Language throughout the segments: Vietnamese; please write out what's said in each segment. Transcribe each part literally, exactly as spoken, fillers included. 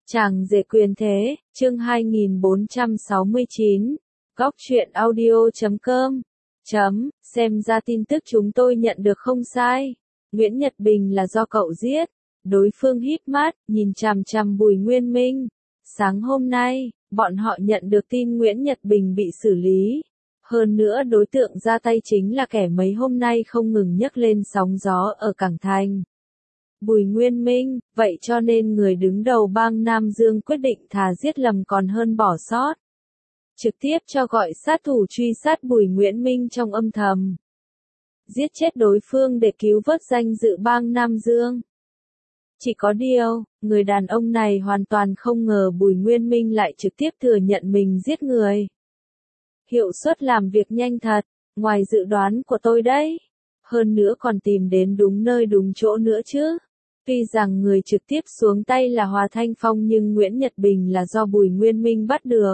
Chàng rể quyền thế, chương hai nghìn bốn trăm sáu mươi chín, góc truyện audio chấm com, chấm, xem ra tin tức chúng tôi nhận được không sai. Nguyễn Nhật Bình là do cậu giết. Đối phương híp mắt, nhìn chằm chằm Bùi Nguyên Minh. Sáng hôm nay, bọn họ nhận được tin Nguyễn Nhật Bình bị xử lý. Hơn nữa đối tượng ra tay chính là kẻ mấy hôm nay không ngừng nhấc lên sóng gió ở Cảng Thành. Bùi Nguyên Minh, vậy cho nên người đứng đầu bang Nam Dương quyết định thà giết lầm còn hơn bỏ sót. Trực tiếp cho gọi sát thủ truy sát Bùi Nguyễn Minh trong âm thầm. Giết chết đối phương để cứu vớt danh dự bang Nam Dương. Chỉ có điều, người đàn ông này hoàn toàn không ngờ Bùi Nguyên Minh lại trực tiếp thừa nhận mình giết người. Hiệu suất làm việc nhanh thật, ngoài dự đoán của tôi đấy. Hơn nữa còn tìm đến đúng nơi đúng chỗ nữa chứ. Tuy rằng người trực tiếp xuống tay là Hòa Thanh Phong nhưng Nguyễn Nhật Bình là do Bùi Nguyên Minh bắt được.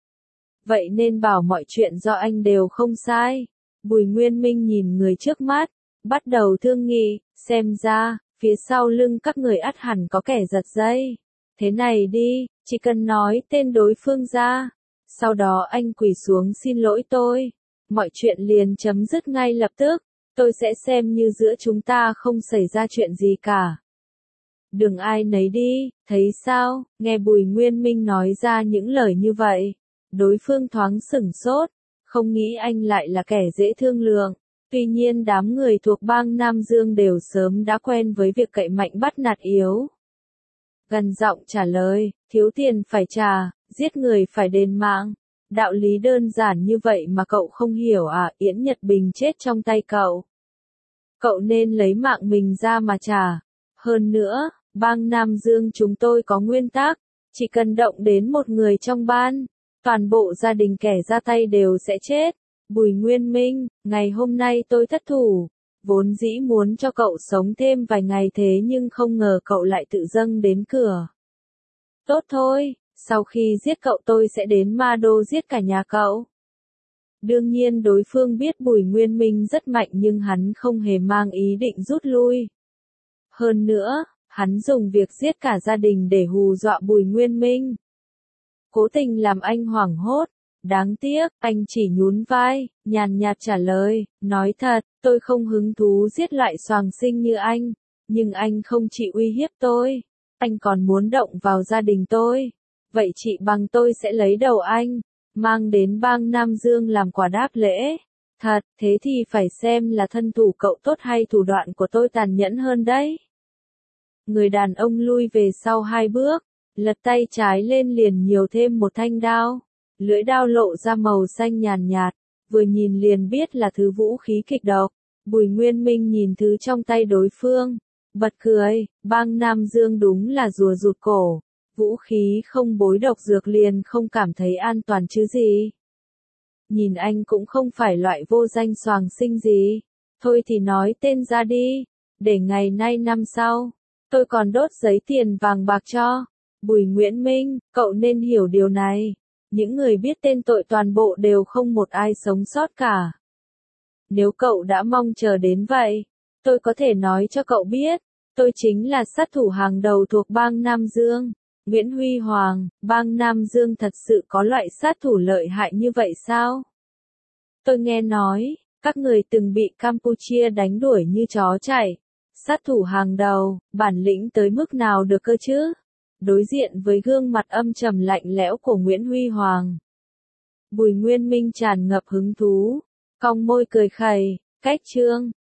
Vậy nên bảo mọi chuyện do anh đều không sai. Bùi Nguyên Minh nhìn người trước mắt, bắt đầu thương nghị, xem ra, phía sau lưng các người ắt hẳn có kẻ giật dây. Thế này đi, chỉ cần nói tên đối phương ra. Sau đó anh quỳ xuống xin lỗi tôi. Mọi chuyện liền chấm dứt ngay lập tức. Tôi sẽ xem như giữa chúng ta không xảy ra chuyện gì cả. Đừng ai nấy đi, thấy sao? Nghe Bùi Nguyên Minh nói ra những lời như vậy. Đối phương thoáng sửng sốt, không nghĩ anh lại là kẻ dễ thương lượng. Tuy nhiên đám người thuộc bang Nam Dương đều sớm đã quen với việc cậy mạnh bắt nạt yếu. Gần giọng trả lời, thiếu tiền phải trả, giết người phải đền mạng. Đạo lý đơn giản như vậy mà cậu không hiểu à? Yến Nhật Bình chết trong tay cậu. Cậu nên lấy mạng mình ra mà trả. Hơn nữa, bang Nam Dương chúng tôi có nguyên tắc, chỉ cần động đến một người trong ban, toàn bộ gia đình kẻ ra tay đều sẽ chết. Bùi Nguyên Minh, ngày hôm nay tôi thất thủ, vốn dĩ muốn cho cậu sống thêm vài ngày thế nhưng không ngờ cậu lại tự dâng đến cửa. Tốt thôi, sau khi giết cậu tôi sẽ đến Ma Đô giết cả nhà cậu. Đương nhiên đối phương biết Bùi Nguyên Minh rất mạnh nhưng hắn không hề mang ý định rút lui. Hơn nữa, hắn dùng việc giết cả gia đình để hù dọa Bùi Nguyên Minh. Cố tình làm anh hoảng hốt. Đáng tiếc, anh chỉ nhún vai, nhàn nhạt trả lời, nói thật, tôi không hứng thú giết loại xoàng sinh như anh, nhưng anh không chỉ uy hiếp tôi, anh còn muốn động vào gia đình tôi. Vậy chị bằng tôi sẽ lấy đầu anh, mang đến bang Nam Dương làm quà đáp lễ. Thật, thế thì phải xem là thân thủ cậu tốt hay thủ đoạn của tôi tàn nhẫn hơn đấy. Người đàn ông lui về sau hai bước, lật tay trái lên liền nhiều thêm một thanh đao. Lưỡi đao lộ ra màu xanh nhàn nhạt, vừa nhìn liền biết là thứ vũ khí kịch độc. Bùi Nguyên Minh nhìn thứ trong tay đối phương, bật cười, bang Nam Dương đúng là rùa rụt cổ, vũ khí không bối độc dược liền không cảm thấy an toàn chứ gì. Nhìn anh cũng không phải loại vô danh xoàng sinh gì, thôi thì nói tên ra đi, để ngày nay năm sau, tôi còn đốt giấy tiền vàng bạc cho. Bùi Nguyễn Minh, cậu nên hiểu điều này. Những người biết tên tội toàn bộ đều không một ai sống sót cả. Nếu cậu đã mong chờ đến vậy, tôi có thể nói cho cậu biết, tôi chính là sát thủ hàng đầu thuộc bang Nam Dương, Nguyễn Huy Hoàng. Bang Nam Dương thật sự có loại sát thủ lợi hại như vậy sao? Tôi nghe nói, các người từng bị Campuchia đánh đuổi như chó chạy. Sát thủ hàng đầu, bản lĩnh tới mức nào được cơ chứ? Đối diện với gương mặt âm trầm lạnh lẽo của Nguyễn Huy Hoàng, Bùi Nguyên Minh tràn ngập hứng thú, cong môi cười khẩy, cách trương,